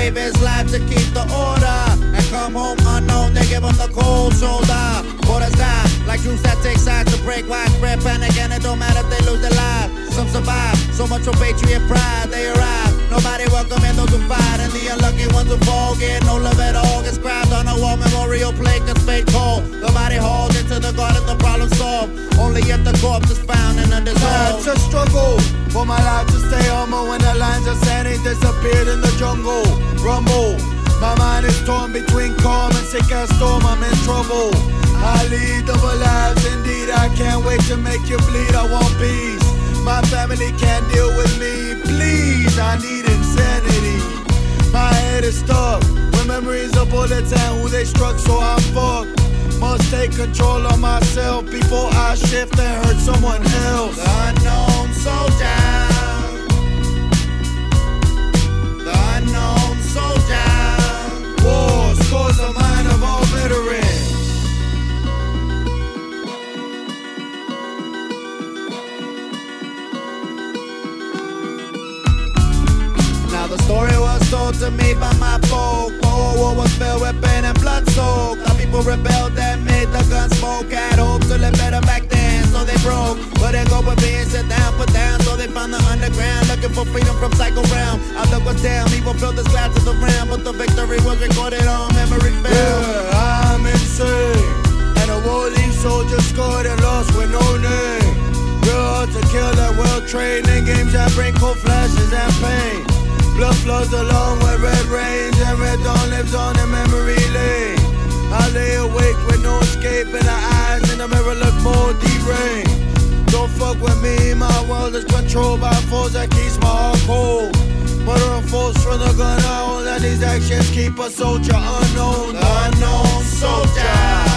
gave his life to keep the order. And come home unknown, they give him the cold shoulder. Borders die, like troops that take sides to break widespread panic. And it don't matter if they lose their lives. Some survive, so much for patriot pride. They arrive, nobody welcoming those who fight. And the unlucky ones who fall get no love at all. Get scribed on a wall, memorial plate that's fate cold. Nobody hauled into the garden, the problem solved. Only if the corpse is found and undissolved. It's a struggle for my life to stay humble when the lines of sanity disappeared in the jungle. Rumble, my mind is torn between calm and sick as storm. I'm in trouble. I lead double lives, indeed. I can't wait to make you bleed. I want peace. My family can't deal with me. Please, I need insanity. My head is stuck with memories of bullets and who they struck, so I'm fucked. Must take control of myself before I shift and hurt someone else. The unknown soldier. The unknown soldier. War scores the mind of all veterans. Now the story was told to me by my folk. The whole war was filled with pain and blood soaked. The people rebelled and made the gun smoke. Had hope to live better back then, so they broke. But they go with being sit down, put down. So they found the underground, looking for freedom from psycho realm. Outlook was down, evil filled this glass to the round. But the victory was recorded on memory film. Yeah, I'm insane. And a war-leave soldier scored and lost with no name. Real hard to kill that well-trained in games that bring cold flashes and pain. Blood flows along with red rains, and red dawn lives on in memory lane. I lay awake with no escape, and the eyes in the mirror look more deranged. Don't fuck with me, my world is controlled by force that keeps my heart cold. Murder and force from the gun I hold, and these actions keep a soldier unknown. The unknown soldier.